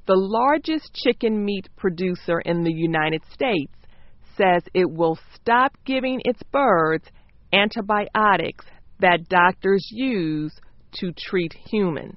The largest chicken meat producer in the United States says it will stop giving its birds antibiotics that doctors use to treat humans.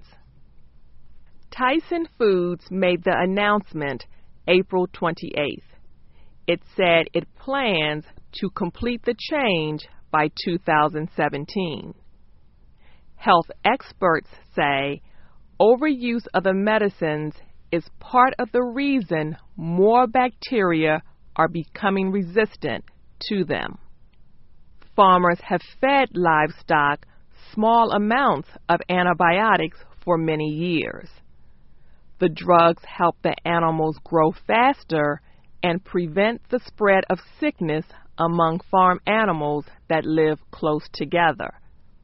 Tyson Foods made the announcement April 28th. It said it plans to complete the change by 2017. Health experts say overuse of the medicines is part of the reason more bacteria are becoming resistant to them. Farmers have fed livestock small amounts of antibiotics for many years. The drugs help the animals grow faster and prevent the spread of sickness among farm animals that live close together.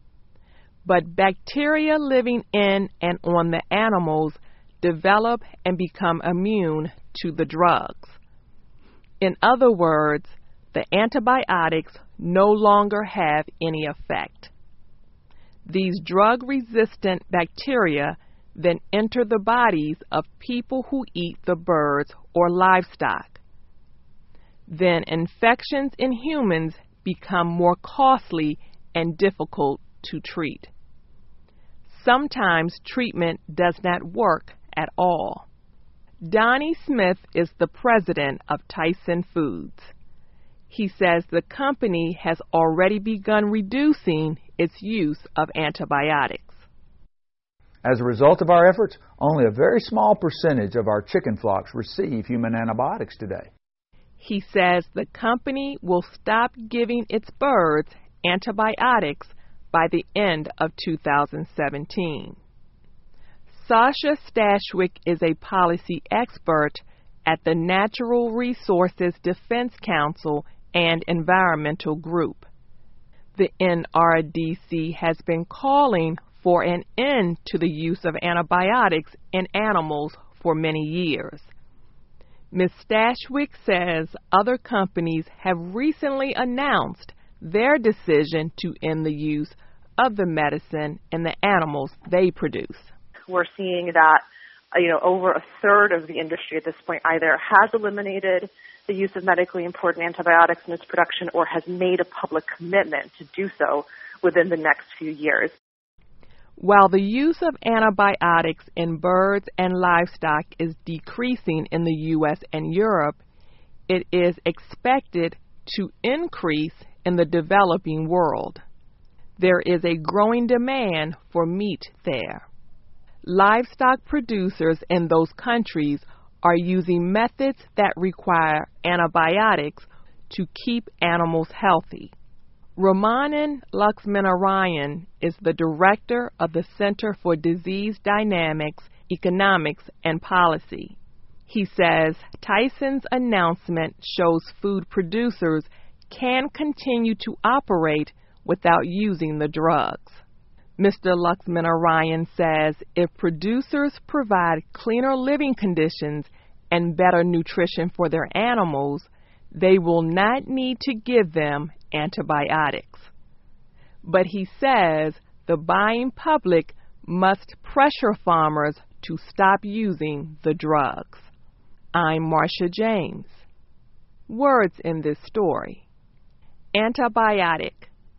But bacteria living in and on the animals develop and become immune to the drugs. In other words, the antibiotics no longer have any effect. These drug-resistant bacteria then enter the bodies of people who eat the birds or livestock. Then infections in humans become more costly and difficult to treat. Sometimes treatment does not work at all. Donnie Smith is the president of Tyson Foods. He says the company has already begun reducing its use of antibiotics. As a result of our efforts, only a very small percentage of our chicken flocks receive human antibiotics today. He says the company will stop giving its birds antibiotics by the end of 2017. Sasha Stashwick is a policy expert at the Natural Resources Defense Council and Environmental Group. The NRDC has been calling for an end to the use of antibiotics in animals for many years. Ms. Stashwick says other companies have recently announced their decision to end the use of the medicine in the animals they produce. We're seeing that over a third of the industry at this point either has eliminated the use of medically important antibiotics in its production or has made a public commitment to do so within the next few years. While the use of antibiotics in birds and livestock is decreasing in the U.S. and Europe, it is expected to increase in the developing world. There is a growing demand for meat there. Livestock producers in those countries are using methods that require antibiotics to keep animals healthy. Ramanan Laxminarayan is the director of the Center for Disease Dynamics, Economics, and Policy. He says Tyson's announcement shows food producers can continue to operate without using the drugs. Mr. Laxminarayan says if producers provide cleaner living conditions and better nutrition for their animals, they will not need to give them antibiotics. But he says the buying public must pressure farmers to stop using the drugs. I'm Marcia James. Words in this story. Antibiotic.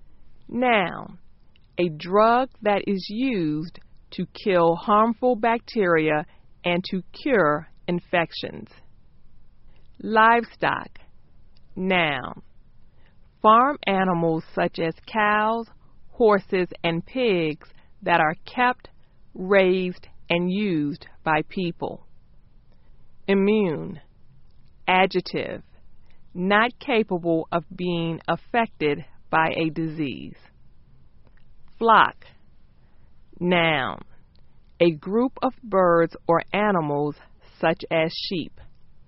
Noun. A drug that is used to kill harmful bacteria and to cure infections. Livestock. Noun. Farm animals such as cows, horses, and pigs that are kept, raised, and used by people. Immune. Adjective. Not capable of being affected by a disease. Flock. Noun. A group of birds or animals such as sheep.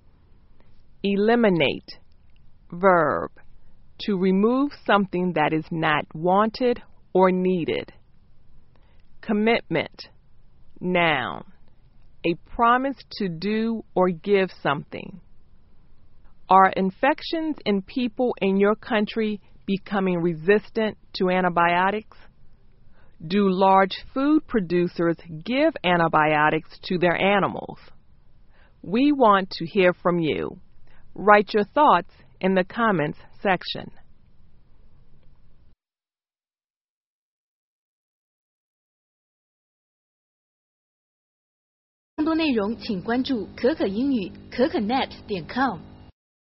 Eliminate. Verb. To remove something that is not wanted or needed. Commitment. Noun. A promise to do or give something. Are infections in people in your country becoming resistant to antibiotics? Do large food producers give antibiotics to their animals? We want to hear from you. Write your thoughts in the comments section. 更多内容请关注可可英语可可net.com。